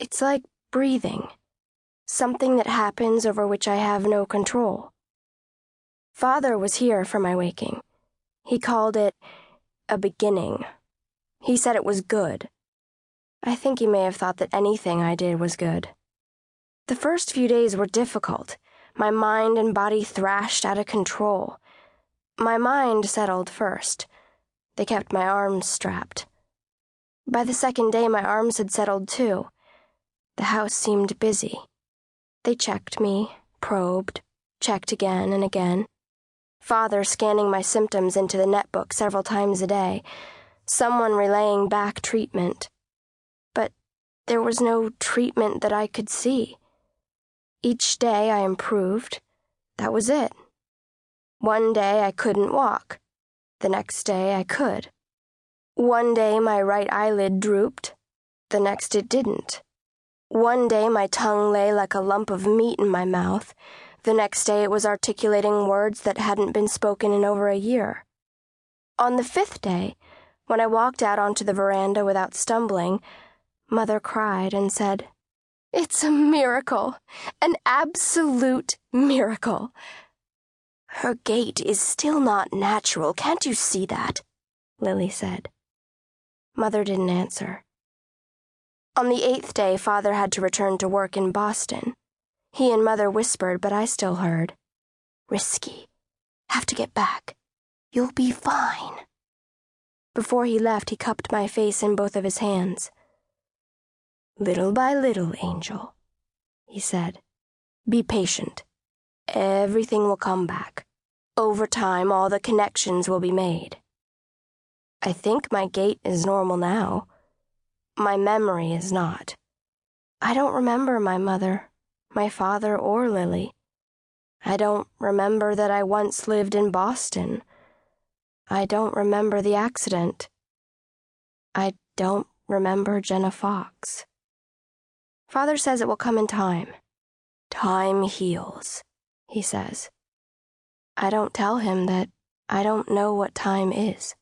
It's like breathing, something that happens over which I have no control. Father was here for my waking. He called it a beginning. He said it was good. I think he may have thought that anything I did was good. The first few days were difficult. My mind and body thrashed out of control. My mind settled first. They kept my arms strapped. By the second day, my arms had settled too. The house seemed busy. They checked me, probed, checked again and again. Father scanning my symptoms into the netbook several times a day. Someone relaying back treatment. But there was no treatment that I could see. Each day I improved. That was it. One day I couldn't walk. The next day I could. One day my right eyelid drooped. The next it didn't. One day my tongue lay like a lump of meat in my mouth. The next day it was articulating words that hadn't been spoken in over a year. On the fifth day, when I walked out onto the veranda without stumbling, Mother cried and said, "It's a miracle, an absolute miracle." "Her gait is still not natural, can't you see that?" Lily said. Mother didn't answer. On the 8th day, Father had to return to work in Boston. He and Mother whispered, but I still heard. "Risky. Have to get back. You'll be fine." Before he left, he cupped my face in both of his hands. "Little by little, Angel," he said. "Be patient. Everything will come back. Over time, all the connections will be made." I think my gait is normal now. My memory is not. I don't remember my mother, my father, or Lily. I don't remember that I once lived in Boston. I don't remember the accident. I don't remember Jenna Fox. Father says it will come in time. Time heals, he says. I don't tell him that I don't know what time is.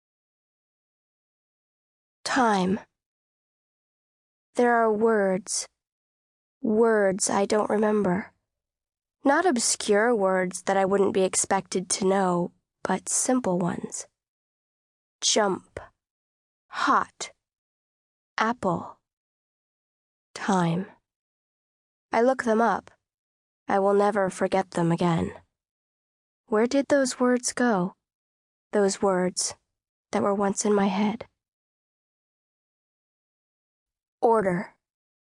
Time. There are words I don't remember. Not obscure words that I wouldn't be expected to know, but simple ones. Jump. Hot. Apple. Time. I look them up. I will never forget them again. Where did those words go? Those words that were once in my head. Order.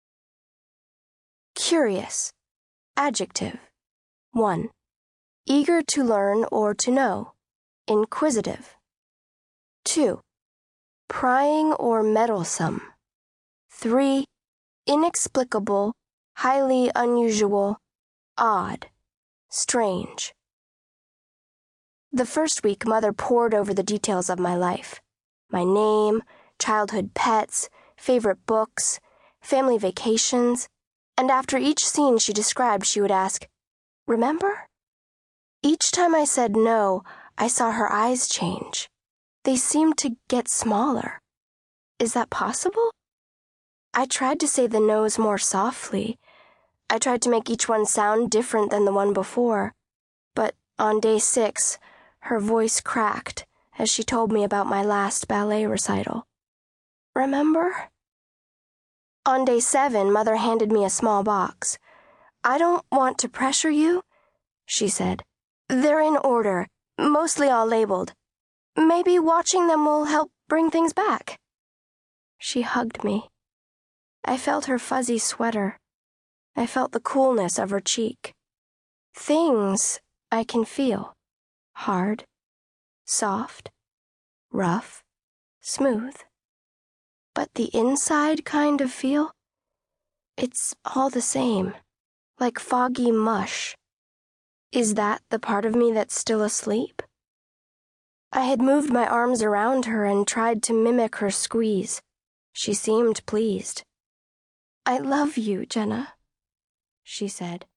Curious. Adjective. 1. Eager to learn or to know. Inquisitive. 2. Prying or meddlesome. 3. Inexplicable, highly unusual, odd, strange. The first week, Mother pored over the details of my life. My name, childhood pets, favorite books, family vacations, and after each scene she described, she would ask, "Remember?" Each time I said no, I saw her eyes change. They seemed to get smaller. Is that possible? I tried to say the no's more softly. I tried to make each one sound different than the one before, but on day 6, her voice cracked as she told me about my last ballet recital. Remember? On day 7, Mother handed me a small box. "I don't want to pressure you," she said. "They're in order, mostly all labeled. Maybe watching them will help bring things back." She hugged me. I felt her fuzzy sweater. I felt the coolness of her cheek. Things I can feel. Hard, soft, rough, smooth. But the inside kind of feel? It's all the same, like foggy mush. Is that the part of me that's still asleep? I had moved my arms around her and tried to mimic her squeeze. She seemed pleased. "I love you, Jenna," she said.